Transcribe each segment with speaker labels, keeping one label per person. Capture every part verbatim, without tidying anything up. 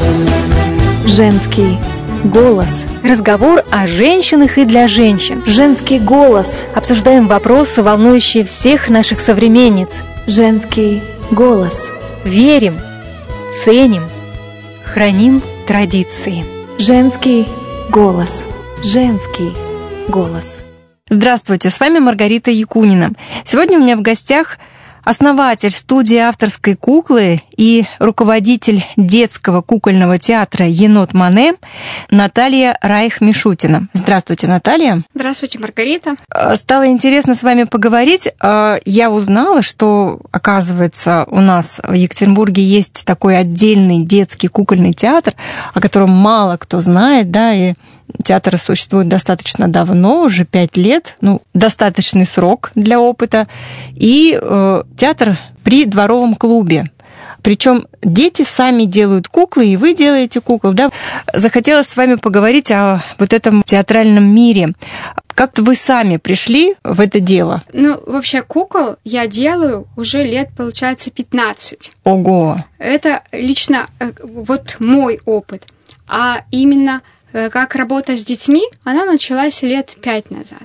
Speaker 1: Женский голос.
Speaker 2: Разговор о женщинах и для женщин.
Speaker 1: Женский голос.
Speaker 2: Обсуждаем вопросы, волнующие всех наших современниц.
Speaker 1: Женский голос.
Speaker 2: Верим, ценим, храним традиции.
Speaker 1: Женский голос. Женский голос.
Speaker 2: Здравствуйте, с вами Маргарита Якунина. Сегодня у меня в гостях основатель студии авторской куклы и руководитель детского кукольного театра «Енот Мане» Наталья Райх-Мишутина. Здравствуйте, Наталья.
Speaker 3: Здравствуйте, Маргарита.
Speaker 2: Стало интересно с вами поговорить. Я узнала, что, оказывается, у нас в Екатеринбурге есть такой отдельный детский кукольный театр, о котором мало кто знает, да, и театр существует достаточно давно, уже пять лет, ну, достаточный срок для опыта. И э, театр при дворовом клубе. Причем дети сами делают куклы, и вы делаете кукол, да? Захотелось с вами поговорить о вот этом театральном мире. Как вы сами пришли в это дело?
Speaker 3: Ну, вообще, кукол я делаю уже лет, получается, пятнадцать.
Speaker 2: Ого!
Speaker 3: Это лично вот мой опыт. А именно как работа с детьми, она началась лет пять назад.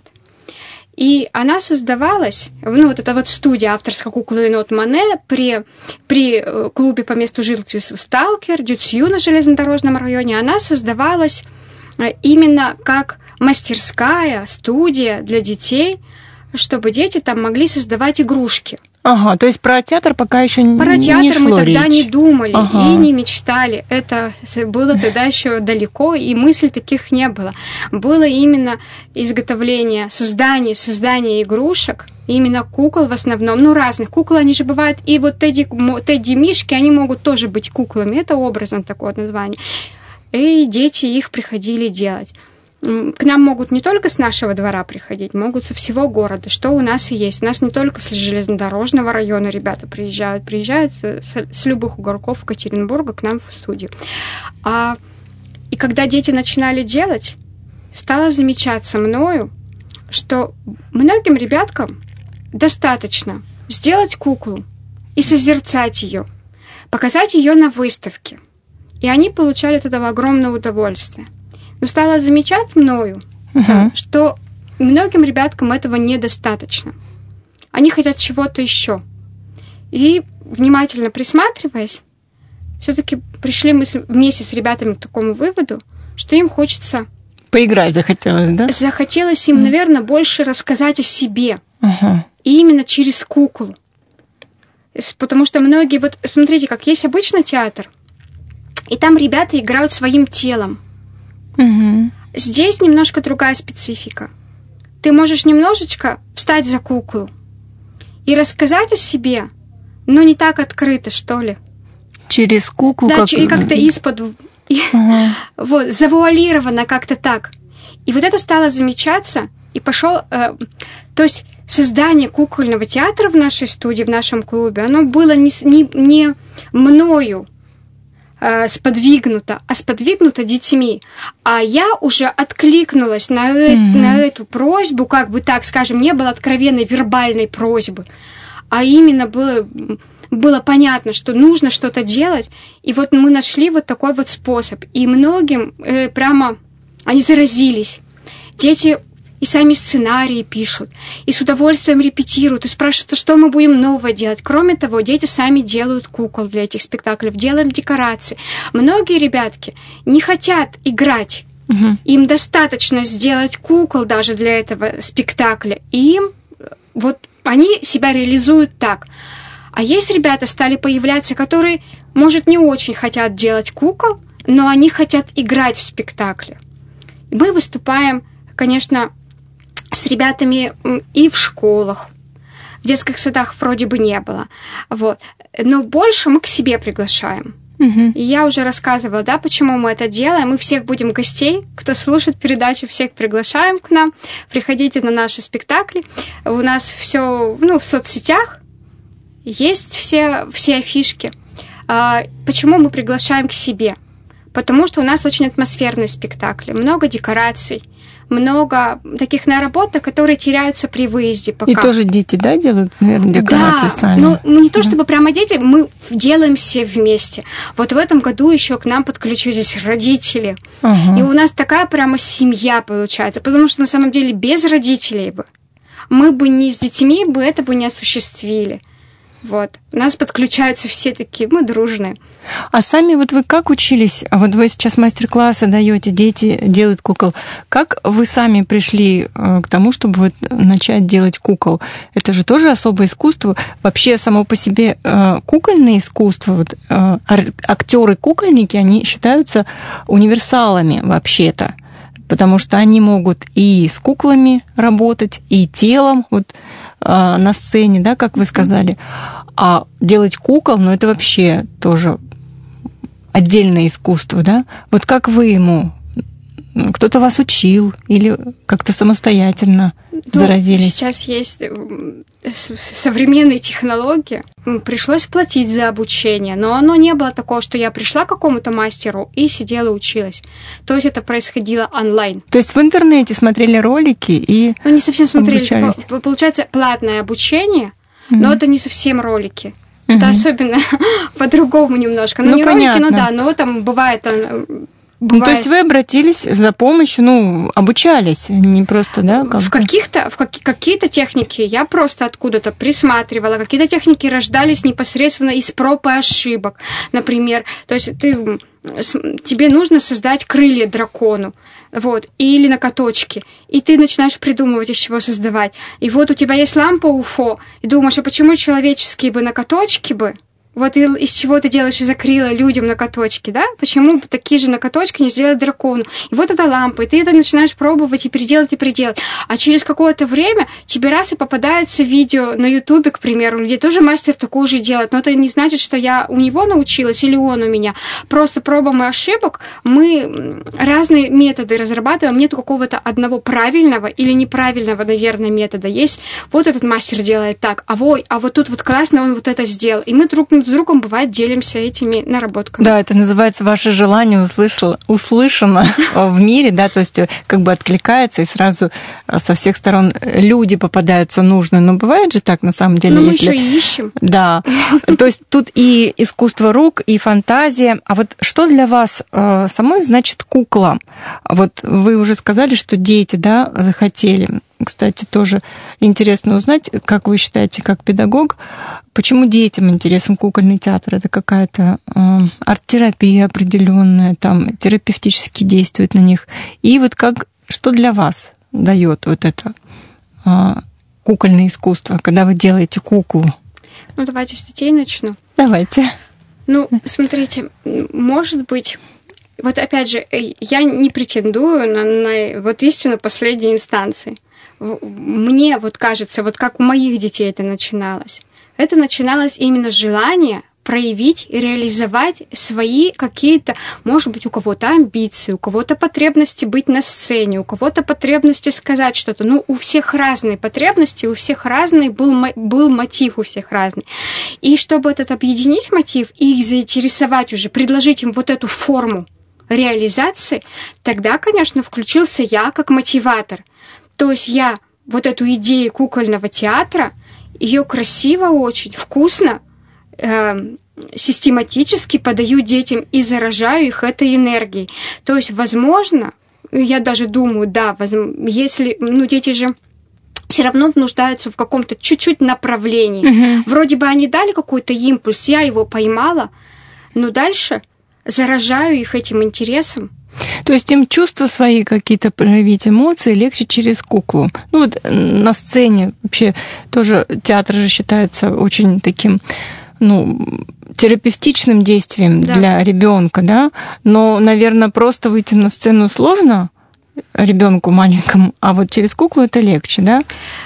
Speaker 3: И она создавалась, ну, вот эта вот студия авторской куклы «Енот Мане» при, при клубе по месту жительства «Сталкер», Дюцю на железнодорожном районе, она создавалась именно как мастерская, студия для детей, чтобы дети там могли создавать игрушки.
Speaker 2: Ага, то есть про театр пока еще не шло
Speaker 3: речь. Про театр мы тогда не думали
Speaker 2: ага.
Speaker 3: и не мечтали. Это было тогда еще далеко, и мыслей таких не было. Было именно изготовление, создание, создание игрушек, именно кукол в основном, ну, разных. Куклы, они же бывают, и вот Тедди, Тедди Мишки, они могут тоже быть куклами. Это образно такое название. И дети их приходили делать. К нам могут не только с нашего двора приходить, могут со всего города, что у нас и есть. У нас не только с железнодорожного района ребята приезжают, приезжают с, с любых уголков Екатеринбурга к нам в студию. А, и когда дети начинали делать, стало замечаться мною, что многим ребяткам достаточно сделать куклу и созерцать ее, показать ее на выставке. И они получали от этого огромное удовольствие. Но стало замечать мною, uh-huh. что многим ребяткам этого недостаточно. Они хотят чего-то еще. И, внимательно присматриваясь, все-таки пришли мы вместе с ребятами к такому выводу, что им хочется...
Speaker 2: Поиграть захотелось, да?
Speaker 3: Захотелось им, uh-huh. наверное, больше рассказать о себе.
Speaker 2: Uh-huh. И
Speaker 3: именно через куклу. Потому что многие... Вот смотрите, как есть обычный театр, и там ребята играют своим телом.
Speaker 2: Угу.
Speaker 3: Здесь немножко другая специфика. Ты можешь немножечко встать за куклу и рассказать о себе, но не так открыто, что ли.
Speaker 2: Через куклу?
Speaker 3: Да,
Speaker 2: как...
Speaker 3: через как-то из-под... Угу. Вот, завуалировано как-то так. И вот это стало замечаться, и пошел... Э, то есть создание кукольного театра в нашей студии, в нашем клубе, оно было не, не, не мною сподвигнуто, а сподвигнуто детьми. А я уже откликнулась на, mm-hmm. на эту просьбу, как бы так скажем, не было откровенной вербальной просьбы, а именно было, было понятно, что нужно что-то делать. И вот мы нашли вот такой вот способ. И многим э, прямо они заразились. Дети и сами сценарии пишут, и с удовольствием репетируют, и спрашивают, а что мы будем новое делать. Кроме того, дети сами делают кукол для этих спектаклей, делаем декорации. Многие ребятки не хотят играть. Угу. Им достаточно сделать кукол даже для этого спектакля. И им вот они себя реализуют так. А есть ребята, стали появляться, которые, может, не очень хотят делать кукол, но они хотят играть в спектакле. И мы выступаем, конечно, с ребятами и в школах. В детских садах вроде бы не было. Вот. Но больше мы к себе приглашаем. Uh-huh. И я уже рассказывала, да, почему мы это делаем. Мы всех будем гостей, кто слушает передачу, всех приглашаем к нам. Приходите на наши спектакли. У нас все, ну, в соцсетях есть все, все афишки. А, почему мы приглашаем к себе? Потому что у нас очень атмосферные спектакли, много декораций, много таких наработок, которые теряются при выезде пока.
Speaker 2: И тоже дети, да, делают, наверное, декорации
Speaker 3: да,
Speaker 2: сами?
Speaker 3: Ну, не то чтобы да. прямо дети, мы делаем все вместе. Вот в этом году еще к нам подключились родители. Ага. И у нас такая прямо семья получается, потому что на самом деле без родителей бы мы бы не с детьми бы это бы не осуществили. Вот. У нас подключаются все такие, мы дружные.
Speaker 2: А сами вот вы как учились? Вот вы сейчас мастер-классы даете, дети делают кукол. Как вы сами пришли к тому, чтобы вот начать делать кукол? Это же тоже особое искусство. Вообще само по себе кукольное искусство, вот, актеры-кукольники, они считаются универсалами вообще-то. Потому что они могут и с куклами работать, и телом, вот на сцене, да, как вы сказали. А делать кукол, ну, это вообще тоже отдельное искусство, да? Вот как вы ему? Кто-то вас учил или как-то самостоятельно ну, заразились?
Speaker 3: Сейчас есть современные технологии. Пришлось платить за обучение, но оно не было такого, что я пришла к какому-то мастеру и сидела училась. То есть это происходило онлайн.
Speaker 2: То есть в интернете смотрели ролики и
Speaker 3: Ну, не совсем смотрели.
Speaker 2: обучались.
Speaker 3: Получается, платное обучение, mm-hmm. но это не совсем ролики.
Speaker 2: Mm-hmm.
Speaker 3: Это особенно по-другому немножко. Ну,
Speaker 2: ну
Speaker 3: не
Speaker 2: понятно.
Speaker 3: ролики, ну да, но там бывает...
Speaker 2: Ну, то есть вы обратились за помощью, ну, обучались, не просто, да? Как
Speaker 3: в каких-то, в как, какие-то техники я просто откуда-то присматривала, какие-то техники рождались непосредственно из проб и ошибок. Например, то есть ты, тебе нужно создать крылья дракону, вот, или накоточки, и ты начинаешь придумывать, из чего создавать. И вот у тебя есть лампа УФО, и думаешь, а почему человеческие бы накоточки бы, вот из чего ты делаешь из акрила людям накоточки, да? Почему бы такие же накоточки не сделать дракону? И вот эта лампа, и ты это начинаешь пробовать и переделать, и переделать. А через какое-то время тебе раз и попадается видео на Ютубе, к примеру, где тоже мастер такое же делает. Но это не значит, что я у него научилась или он у меня. Просто пробам и ошибок мы разные методы разрабатываем. Нет какого-то одного правильного или неправильного, наверное, метода. Есть вот этот мастер делает так, а, ой, а вот тут вот классно он вот это сделал. И мы друг с другом, бывает, делимся этими наработками.
Speaker 2: Да, это называется ваше желание услышало, услышано в мире, да, то есть как бы откликается, и сразу со всех сторон люди попадаются нужные. Но бывает же так, на самом деле,
Speaker 3: Но
Speaker 2: если...
Speaker 3: мы еще и ищем.
Speaker 2: Да, то есть тут и искусство рук, и фантазия. А вот что для вас самой значит кукла? Вот вы уже сказали, что дети, да, захотели. Кстати, тоже интересно узнать, как вы считаете, как педагог, почему детям интересен кукольный театр? Это какая-то э, арт-терапия определенная, там терапевтически действует на них. И вот как, что для вас дает вот это э, кукольное искусство, когда вы делаете куклу?
Speaker 3: Ну, давайте с детей начну.
Speaker 2: Давайте.
Speaker 3: Ну, смотрите, может быть... Вот опять же, я не претендую на, на вот истину последней инстанции. Мне вот кажется, вот как у моих детей это начиналось. Это начиналось именно с желания проявить и реализовать свои какие-то, может быть, у кого-то амбиции, у кого-то потребности быть на сцене, у кого-то потребности сказать что-то. Ну, у всех разные потребности, у всех разный был, был мотив, у всех разный. И чтобы этот объединить мотив и их заинтересовать уже, предложить им вот эту форму реализации, тогда, конечно, включился я как мотиватор. То есть я вот эту идею кукольного театра, ее красиво очень, вкусно, э, систематически подаю детям и заражаю их этой энергией. То есть, возможно, я даже думаю, да, возможно, если, ну, дети же все равно нуждаются в каком-то чуть-чуть направлении. Mm-hmm. Вроде бы они дали какой-то импульс, я его поймала, но дальше заражаю их этим интересом.
Speaker 2: То есть им чувства свои какие-то проявить, эмоции легче через куклу. Ну вот на сцене вообще тоже театр же считается очень таким, ну, терапевтичным действием, да, для ребенка, да. Но, наверное, просто выйти на сцену сложно ребенку маленькому, а вот через куклу это легче, да?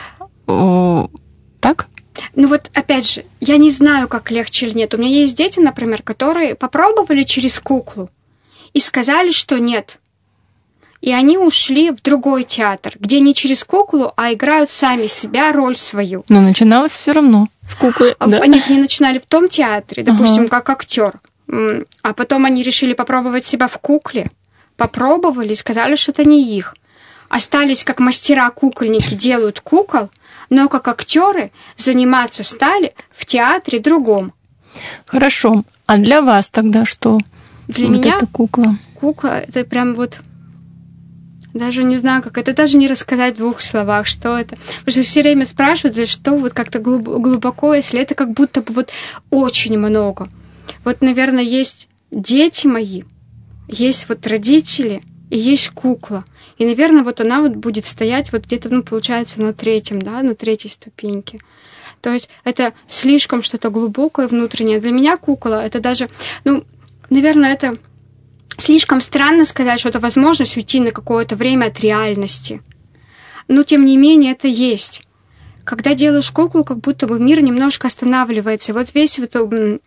Speaker 2: О, так?
Speaker 3: Ну вот, опять же, я не знаю, как легче или нет. У меня есть дети, например, которые попробовали через куклу и сказали, что нет. И они ушли в другой театр, где не через куклу, а играют сами себя, роль свою.
Speaker 2: Но начиналось все равно с куклы. Да?
Speaker 3: Они не начинали в том театре, допустим, ага. как актер. А потом они решили попробовать себя в кукле. Попробовали и сказали, что это не их. остались как мастера-кукольники, делают кукол, но как актеры заниматься стали в театре другом.
Speaker 2: Хорошо. А для вас тогда что?
Speaker 3: Для
Speaker 2: вот
Speaker 3: меня
Speaker 2: эта кукла.
Speaker 3: Кукла — это прям вот... Даже не знаю, как это, даже не рассказать в двух словах, что это. Потому что все время спрашивают, для что вот как-то глубоко, если это как будто бы вот очень много. Вот, наверное, есть дети мои, есть вот родители и есть кукла. И, наверное, вот она вот будет стоять вот где-то, ну, получается, на третьем, да, на третьей ступеньке. То есть это слишком что-то глубокое внутреннее. Для меня кукла — это даже, ну, наверное, это слишком странно сказать, что это возможность уйти на какое-то время от реальности. Но, тем не менее, это есть. Когда делаешь куклу, как будто бы мир немножко останавливается. И вот весь вот, его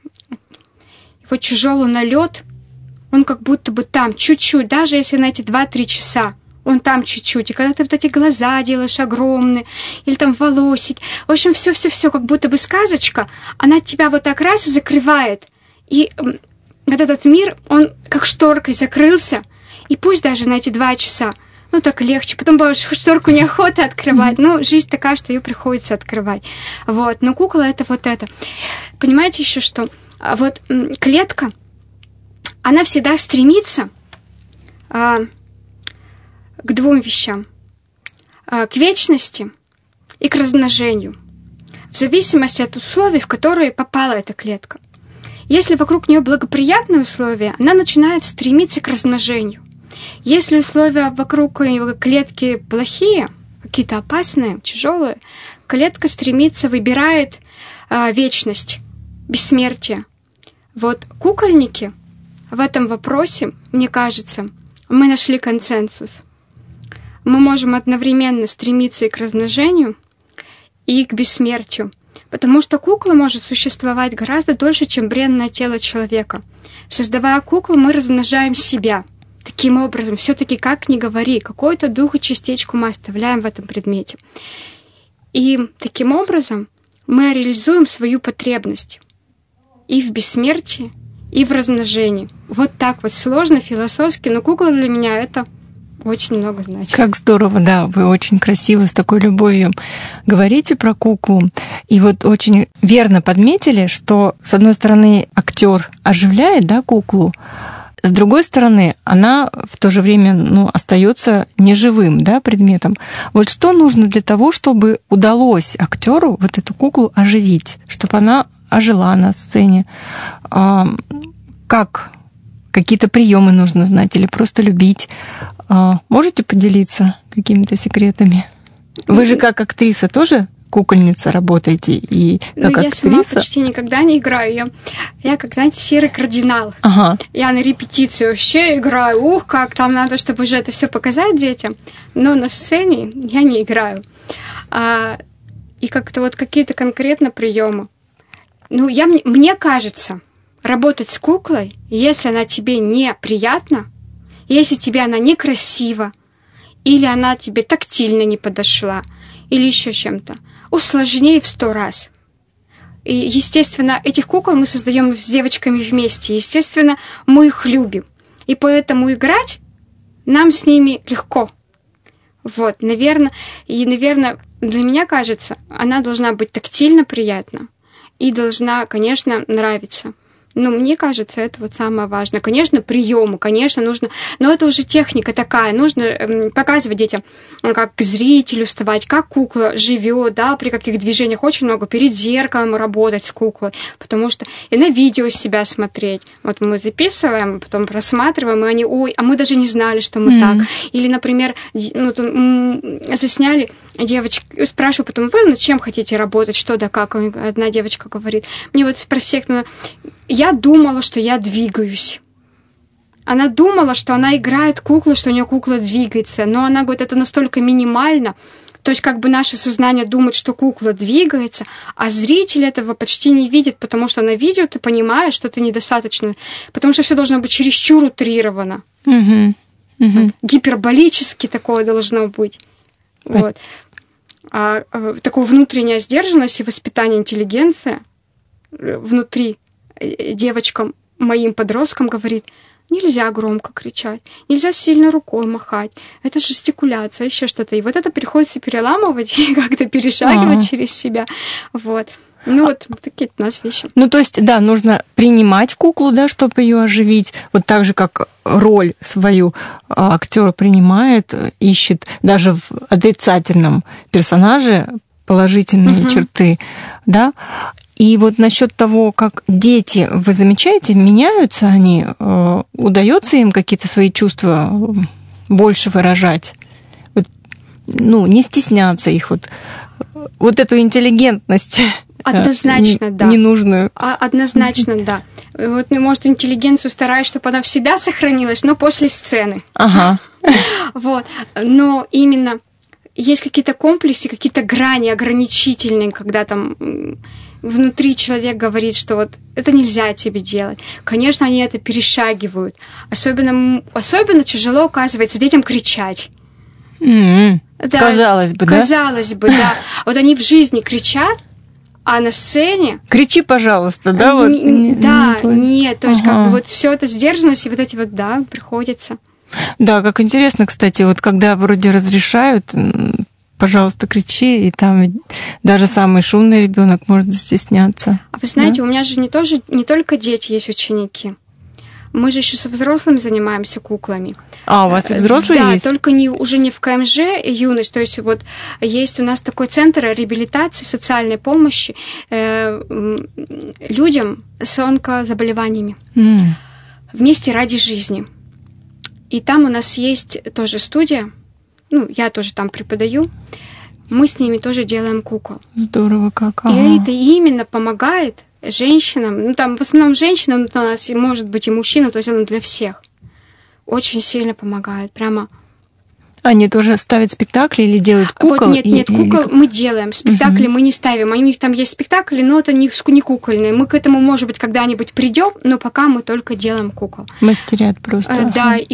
Speaker 3: тяжелый налет, он как будто бы там, чуть-чуть, даже если на эти два-три часа, он там чуть-чуть. И когда ты вот эти глаза делаешь огромные, или там волосики, в общем, все-все-все, как будто бы сказочка, она тебя вот так раз и закрывает. И вот этот мир, он как шторкой закрылся, и пусть даже на эти два часа, ну, так легче, потом больше шторку неохота открывать, mm-hmm. ну, жизнь такая, что ее приходится открывать, вот, но кукла — это вот это. Понимаете еще, что вот клетка, она всегда стремится а, к двум вещам, а, к вечности и к размножению, в зависимости от условий, в которые попала эта клетка. Если вокруг нее благоприятные условия, она начинает стремиться к размножению. Если условия вокруг клетки плохие, какие-то опасные, тяжелые, клетка стремится, выбирает э, вечность, бессмертие. Вот кукольники в этом вопросе, мне кажется, мы нашли консенсус. Мы можем одновременно стремиться и к размножению, и к бессмертию. Потому что кукла может существовать гораздо дольше, чем бренное тело человека. Создавая куклу, мы размножаем себя. Таким образом, все-таки, как ни говори, какую-то дух и частичку мы оставляем в этом предмете. И таким образом мы реализуем свою потребность и в бессмертии, и в размножении. Вот так вот сложно, философски, но кукла для меня — это очень много значит.
Speaker 2: Как здорово, да, вы очень красиво, с такой любовью говорите про куклу. И вот очень верно подметили, что, с одной стороны, актер оживляет, да, куклу, с другой стороны, она в то же время, ну, остается неживым, да, предметом. Вот что нужно для того, чтобы удалось актеру вот эту куклу оживить, чтобы она ожила на сцене? Как? Какие-то приемы нужно знать или просто любить? Можете поделиться какими-то секретами? Вы же как актриса тоже кукольница работаете? И как
Speaker 3: ну,
Speaker 2: актриса?
Speaker 3: Я сама почти никогда не играю. Я, я как, знаете, серый кардинал.
Speaker 2: Ага.
Speaker 3: Я на репетиции вообще играю. Ух, как там надо, чтобы уже это все показать детям. Но на сцене я не играю. А, и как-то вот какие-то конкретно приемы. Ну, я, мне кажется, работать с куклой, если она тебе неприятна, если тебе она некрасива, или она тебе тактильно не подошла, или еще чем-то, усложнее в сто раз. И, естественно, этих кукол мы создаем с девочками вместе. Естественно, мы их любим. И поэтому играть нам с ними легко. Вот, наверное, и, наверное, для меня кажется, она должна быть тактильно приятна и должна, конечно, нравиться. Ну, мне кажется, это вот самое важное. Конечно, приемы, конечно, нужно... Но это уже техника такая. Нужно показывать детям, как к зрителю вставать, как кукла живет, да, при каких движениях. Очень много перед зеркалом работать с куклой, потому что и на видео себя смотреть. Вот мы записываем, потом просматриваем, и они, ой, а мы даже не знали, что мы mm-hmm. так. Или, например, ну, засняли девочки, спрашиваю потом, вы над чем хотите работать, что да как? Одна девочка говорит, мне вот про всех... Я думала, что я двигаюсь. Она думала, что она играет куклу, что у нее кукла двигается. Но она говорит, это настолько минимально. То есть как бы наше сознание думает, что кукла двигается, а зритель этого почти не видит, потому что на видео ты понимаешь, что это недостаточно. Потому что все должно быть чересчур утрировано.
Speaker 2: Угу. Угу.
Speaker 3: Гиперболически такое должно быть. Вот. А, а, такая внутренняя сдержанность и воспитание интеллигенции внутри девочкам моим подросткам говорит: нельзя громко кричать, нельзя сильно рукой махать, это жестикуляция, еще что-то. И вот это приходится переламывать и как-то перешагивать А-а-а. через себя. Вот. Ну, вот такие у нас вещи.
Speaker 2: Ну, то есть, да, нужно принимать куклу, да, чтобы ее оживить. Вот так же, как роль свою актер принимает, ищет даже в отрицательном персонаже положительные угу. черты, да. И вот насчет того, как дети, вы замечаете, меняются они, удается им какие-то свои чувства больше выражать, вот, ну, не стесняться их, вот, вот эту интеллигентность.
Speaker 3: Однозначно,
Speaker 2: не,
Speaker 3: да.
Speaker 2: Ненужную.
Speaker 3: Однозначно, да. Вот, может, интеллигенцию стараюсь, чтобы она всегда сохранилась, но после сцены.
Speaker 2: Ага.
Speaker 3: Вот. Но именно есть какие-то комплексы, какие-то грани ограничительные, когда там внутри человек говорит, что вот это нельзя тебе делать. Конечно, они это перешагивают. Особенно, особенно тяжело, оказывается, детям кричать.
Speaker 2: Mm-hmm. Да, казалось бы,
Speaker 3: да? Казалось бы, да. Вот они в жизни кричат, а на сцене...
Speaker 2: Кричи, пожалуйста, да? Вот.
Speaker 3: Н- да, не нет, то есть ага. как бы вот все это сдержанность, и вот эти вот, да, приходится.
Speaker 2: Да, как интересно, кстати, вот когда вроде разрешают, пожалуйста, кричи, и там даже самый шумный ребенок может застесняться.
Speaker 3: А вы знаете,
Speaker 2: да?
Speaker 3: у меня же не, тоже, не только дети есть ученики. Мы же еще со взрослыми занимаемся куклами.
Speaker 2: А, у вас и взрослые
Speaker 3: да,
Speaker 2: есть?
Speaker 3: Да, только не, уже не в ка эм жэ юность. То есть вот есть у нас такой центр реабилитации, социальной помощи э, людям с онкозаболеваниями. Mm. Вместе ради жизни. И там у нас есть тоже студия. Ну, я тоже там преподаю. Мы с ними тоже делаем кукол.
Speaker 2: Здорово как. Ага.
Speaker 3: И это именно помогает женщинам, ну там в основном женщина, но у нас может быть и мужчина, то есть оно для всех. Очень сильно помогает, прямо.
Speaker 2: Они тоже ставят спектакли или делают кукол?
Speaker 3: Вот нет,
Speaker 2: и,
Speaker 3: нет, кукол
Speaker 2: или...
Speaker 3: мы делаем, спектакли угу. мы не ставим. У них там есть спектакли, но это не, не кукольные. Мы к этому, может быть, когда-нибудь придем, но пока мы только делаем кукол.
Speaker 2: Мастерят просто.
Speaker 3: А, да, и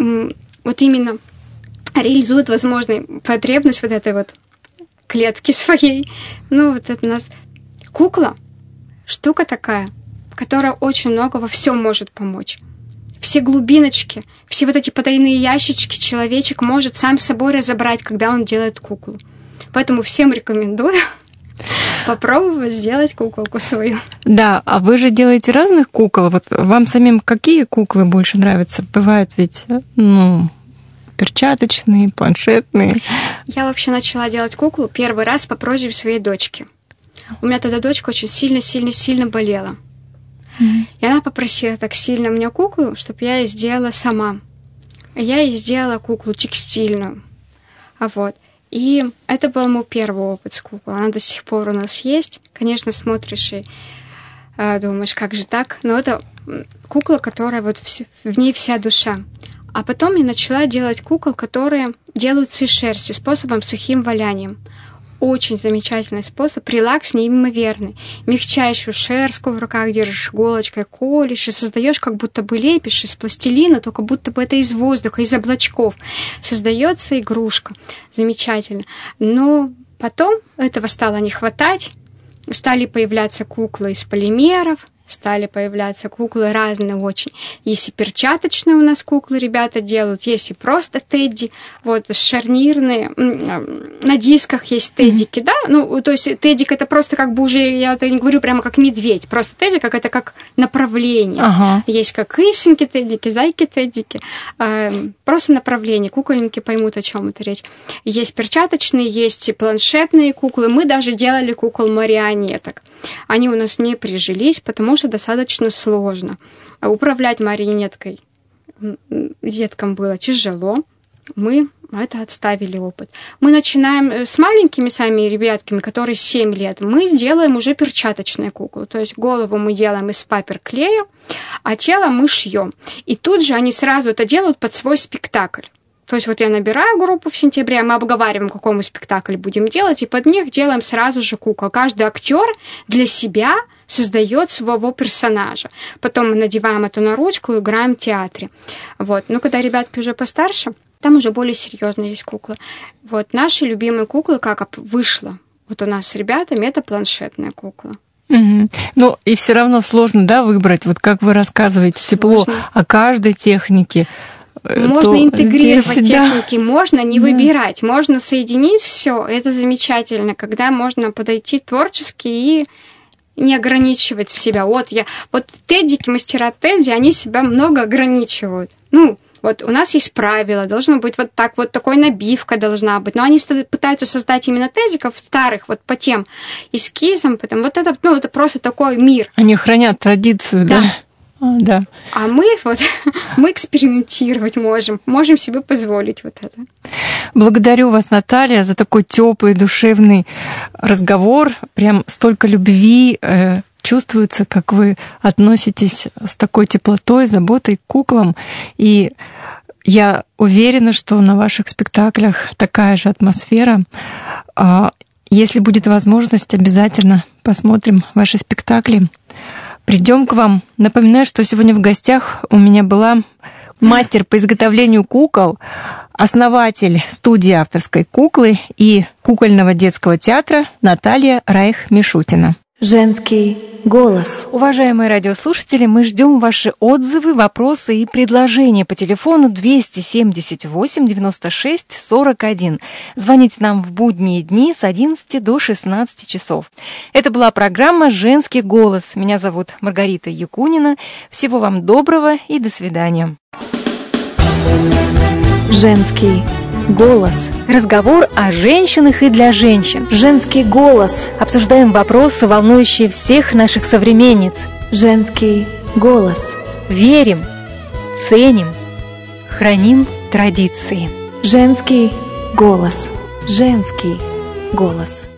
Speaker 3: вот именно реализуют, возможно, потребность вот этой вот клетки своей. Ну, вот это у нас кукла. Штука такая, которая очень много во всем может помочь. Все глубиночки, все вот эти потайные ящички человечек может сам собой разобрать, когда он делает куклу. Поэтому всем рекомендую попробовать сделать куколку свою.
Speaker 2: Да, а вы же делаете разных кукол. Вот вам самим какие куклы больше нравятся? Бывают ведь, ну, перчаточные, планшетные.
Speaker 3: Я вообще начала делать куклу первый раз по просьбе своей дочки. У меня тогда дочка очень сильно-сильно-сильно болела. Mm-hmm. И она попросила так сильно мне куклу, чтобы я ее сделала сама. Я ей сделала куклу текстильную. А вот. И это был мой первый опыт с куклой. Она до сих пор у нас есть. Конечно, смотришь и э, думаешь, как же так? Но это кукла, которая вот в, в ней вся душа. А потом я начала делать кукол, которые делаются из шерсти, способом сухим валянием. Очень замечательный способ, релакс неимоверный. Мягчайшую шерстку в руках держишь, иголочкой колешь и создаешь, как будто бы лепишь из пластилина, только будто бы это из воздуха, из облачков. Создается игрушка. Замечательно. Но потом этого стало не хватать. Стали появляться куклы из полимеров, стали появляться куклы разные очень. Есть и перчаточные у нас куклы ребята делают, есть и просто тедди, вот шарнирные, на дисках есть теддики, mm-hmm. да, ну, то есть теддик это просто как бы уже, я это не говорю прямо как медведь, просто теддик, как это как направление. Uh-huh. Есть как кисоньки теддики, зайки теддики, э, просто направление, кукольники поймут, о чем это речь. Есть перчаточные, есть и планшетные куклы, мы даже делали кукол-марионеток. Они у нас не прижились, потому что достаточно сложно. Управлять марионеткой деткам было тяжело. Мы это отставили опыт. Мы начинаем с маленькими сами ребятками, которые семь лет. Мы делаем уже перчаточные куклы. То есть голову мы делаем из папер-клея, а тело мы шьем. И тут же они сразу это делают под свой спектакль. То есть вот я набираю группу в сентябре, мы обговариваем, какой мы спектакль будем делать, и под них делаем сразу же кукол. Каждый актер для себя создает своего персонажа. Потом мы надеваем это на ручку и играем в театре. Вот. Но когда ребятки уже постарше, там уже более серьезные есть куклы. Вот. Наши любимые куклы, как вышло вот у нас с ребятами, это планшетная кукла.
Speaker 2: Угу. Ну, и все равно сложно, да, выбрать, вот как вы рассказываете, тепло
Speaker 3: Сложно.
Speaker 2: о каждой технике.
Speaker 3: Можно
Speaker 2: то
Speaker 3: интегрировать
Speaker 2: здесь,
Speaker 3: техники,
Speaker 2: да.
Speaker 3: можно не
Speaker 2: Да.
Speaker 3: выбирать, можно соединить все. Это замечательно, когда можно подойти творчески и не ограничивать в себя. Вот я, вот теддики, мастера тедди, они себя много ограничивают. Ну, вот у нас есть правила, должно быть вот так, вот такой набивка должна быть. Но они пытаются создать именно теддиков старых, вот по тем эскизам, потому вот это, ну, это просто такой мир.
Speaker 2: Они хранят традицию, да?
Speaker 3: Да.
Speaker 2: А, да.
Speaker 3: А мы вот, мы экспериментировать можем, можем себе позволить вот это.
Speaker 2: Благодарю вас, Наталья, за такой теплый, душевный разговор. Прям столько любви э, чувствуется, как вы относитесь с такой теплотой, заботой к куклам. И я уверена, что на ваших спектаклях такая же атмосфера. Если будет возможность, обязательно посмотрим ваши спектакли. Придем к вам. Напоминаю, что сегодня в гостях у меня была мастер по изготовлению кукол, основатель студии авторской куклы и кукольного детского театра Наталья Райх-Мишутина.
Speaker 1: Женский голос.
Speaker 2: Уважаемые радиослушатели, мы ждем ваши отзывы, вопросы и предложения по телефону двести семьдесят восемь девяносто шесть сорок один. Звоните нам в будние дни с одиннадцати до шестнадцати часов. Это была программа «Женский голос». Меня зовут Маргарита Якунина. Всего вам доброго и до свидания.
Speaker 1: Женский голос.
Speaker 2: Разговор о женщинах и для женщин.
Speaker 1: Женский голос.
Speaker 2: Обсуждаем вопросы, волнующие всех наших современниц.
Speaker 1: Женский голос.
Speaker 2: Верим, ценим, храним традиции.
Speaker 1: Женский голос. Женский голос.